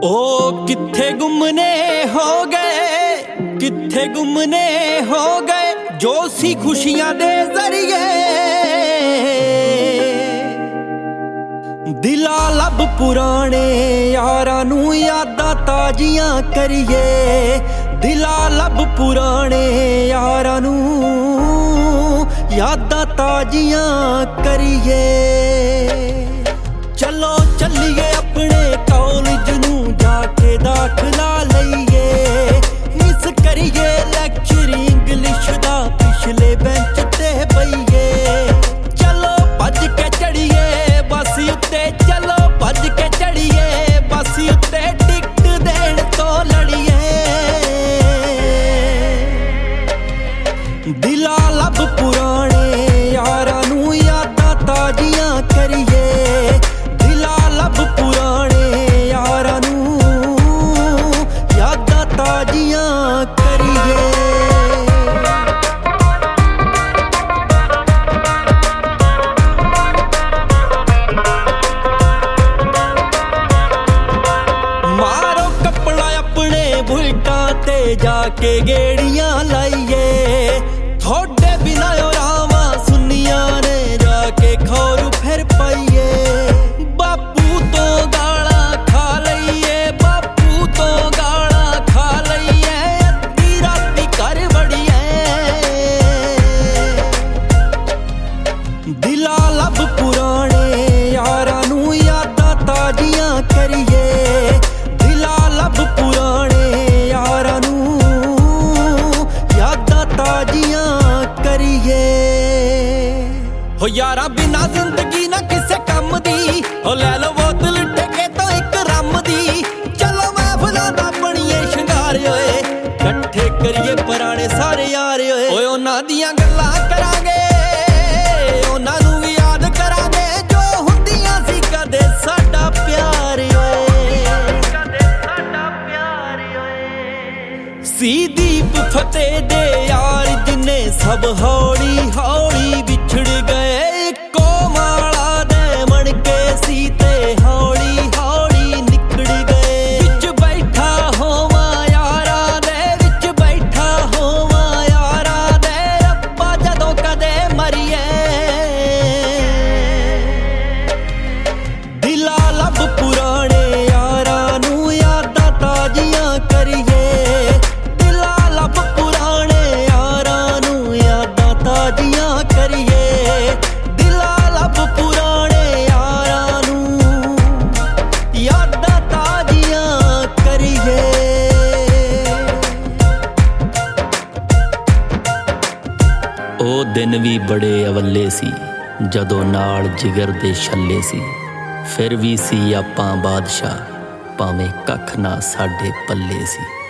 ओ कित्थे गुमने हो गए, कित्थे गुमने हो गए जो सी खुशियां दे जरिए। दिला लब पुराने यारां नू यादां ताजियां करिए, दिला लब पुराने यारां नू यादां ताजियां करिए। चलो चलिए अपने कॉलेज नू जाके दाखला लईए, मिस करिए लैक्चर इंग्लिश दा पिछले बेंच ते बईए। चलो भज के चढ़िए बस उत्ते, चलो भज के चढ़िए बस उत्ते, टिकट देण तो लड़िए। दिला लब पुराने यारां नू यादां ताजियां करिए, दिला लब पुराने यारां नू यादां ताजियां करिए। मारो कपड़ा अपने बुलटां ते जाके गेड़ियां लाइए, थोड़े बिना रावा सुनिया ने जाके खौरू फिर पाइए। बापू तो गाला खा लईए, बापू तो गाला खा लईए, अद्धी राती घर वड़िए। दिला लब पुराने यारां नू यादां ताजियां करिए, दिला लब पुराने यारां नू यादां ताजियां करिए। हो यारा बिना जिंदगी ना किसे कम दी, हो लै लो बोतल ठेके तो एक रम दी। चलो महफिलां दा बणीए शंगार ओए, कट्ठे करिए पुराने सारे यार ओए। ओए उन्हां दियां गल्लां करांगे, उन्हां नू भी याद करांगे जो हुंदियां सी कदे साडा प्यार ओए, कदे साडा प्यार ओए। सी दीप फतेह दे यार जिन्ने सब हौली हौली विछड़ गए, इक्को माला दे मन के सी ते हौली हौली निकड़ गए। विच बैठा होवां यारा दे, विच बैठा होवां यारा दे, रब्बा जदों कदे मरिए। दिला लब पुराने यारां नू यादां ताजियां करिए, दिला लब पुराने यारां नू यादां ताजियां करिए, दिला लब पुराने यारां नू यादां ताजियां करिए। ਉਹ ਦਿਨ ਵੀ ਬੜੇ ਅਵੱਲੇ ਸੀ ਜਦੋਂ ਨਾਲ ਜਿਗਰ ਦੇ ਛੱਲੇ ਸੀ, ਫਿਰ ਵੀ ਸੀ ਆਪਾਂ ਬਾਦਸ਼ਾਹ ਭਾਵੇਂ ਕੱਖ ਨਾ ਸਾਡੇ ਪੱਲੇ ਸੀ।